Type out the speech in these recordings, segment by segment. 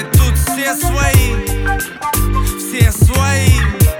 тут все свои, все свои.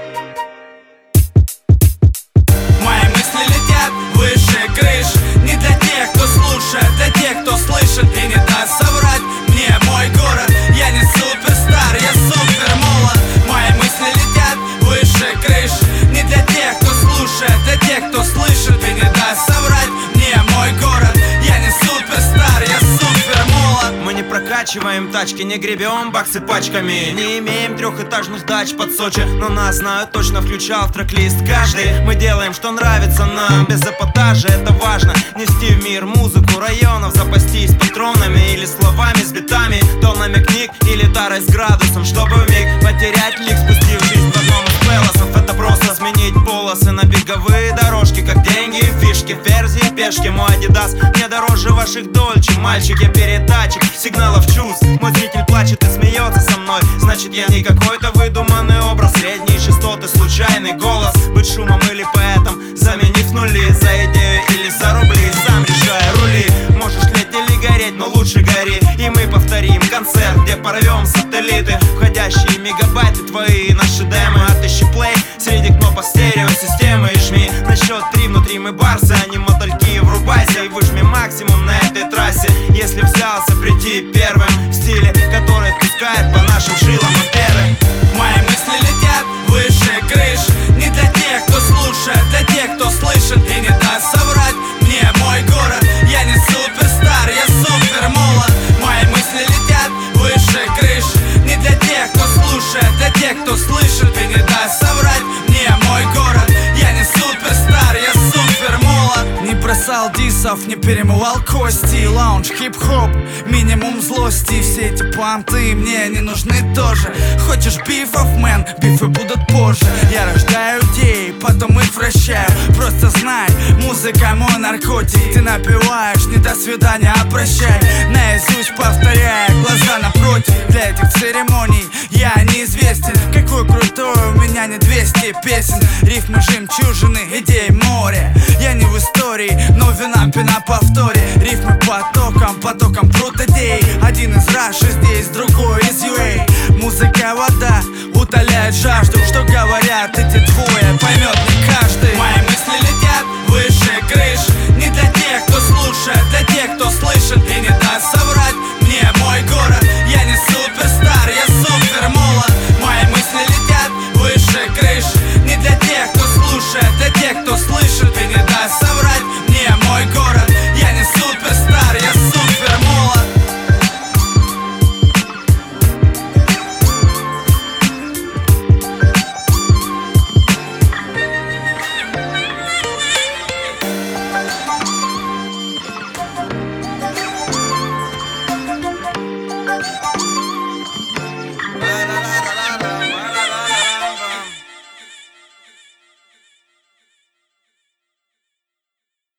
Мои мысли летят выше крыш, не для тех, кто слушает, для тех, кто слышит и не даст соврать мне мой город. Я не суперстар, я супер молод. Мои мысли летят выше крыш, не для тех, кто слушает, для тех, кто слышит и не даст соврать мне мой город. Я не суперстар, я супер молод. Мы не прокачиваем тачки, не гребем баксы пачками, не имеем трехэтажных дач под Сочи, но нас знают точно, включал в трек-лист каждый. Мы делаем, что нравится нам, без эпатажа, это важно. Нести в мир музыку районов, запастись патронами или словами с битами, тоннами книг или тарой с градусом, чтобы вмиг потерять лик, спустив жизнь в одном из пелосов. Это просто сменить полосы на беговые дорожки, как деньги, фишки, ферзи, пешки. Мой Адидас мне дороже ваших дольче. Мальчик, я передатчик сигналов чувств. Мой зритель плачет и смеется со мной, значит я не какой-то выдуманный образ. Средние частоты, случайный голос, быть шумом или поэтом, заменив нули за идею или за рубли. Сам решай, рули, можешь тлеть или гореть, но лучше гори. И мы повторим концерт, где порвем сателлиты, входящие мегабайты твои, наши демы. Отыщи плей среди кнопок стереосистемы и жми на счет 3. Внутри мы барсы, а не мотыльки. Врубайся и выжми максимум на этой трассе, если взялся прийти первым в стиле, который пускает по нашим жилам амперы. Мои мысли летят выше крыш, не для тех, кто слушает, для тех, кто слышит и не даст соврать мне мой город. Я не суперстар, я супер молод. Мои мысли летят выше крыш, не для тех, кто слушает, для тех, кто слышит и не даст соврать мне мой город. Я не суперстар, я супер молод. Не бросал дисов, не перемывал кости. Лаунж, хип-хоп, минимум злости. Все эти понты мне не нужны тоже. Хочешь бифов, мэн, бифы будут позже. Я рождаю идеи, потом их вращаю. Просто знай, музыка мой наркотик. Ты напеваешь, не до свидания, а прощай. Наизусть повторяя, глаза напротив. Для этих церемоний я неизвестен. Какой крутой, у меня не 200 песен. Рифмы жемчужины, идей море. Я не в истории, но вина пина повторе. Рифмы потоком, потоком пруд идей. Один из Раши здесь, другой из UA. Музыка вода, утоляет жажду.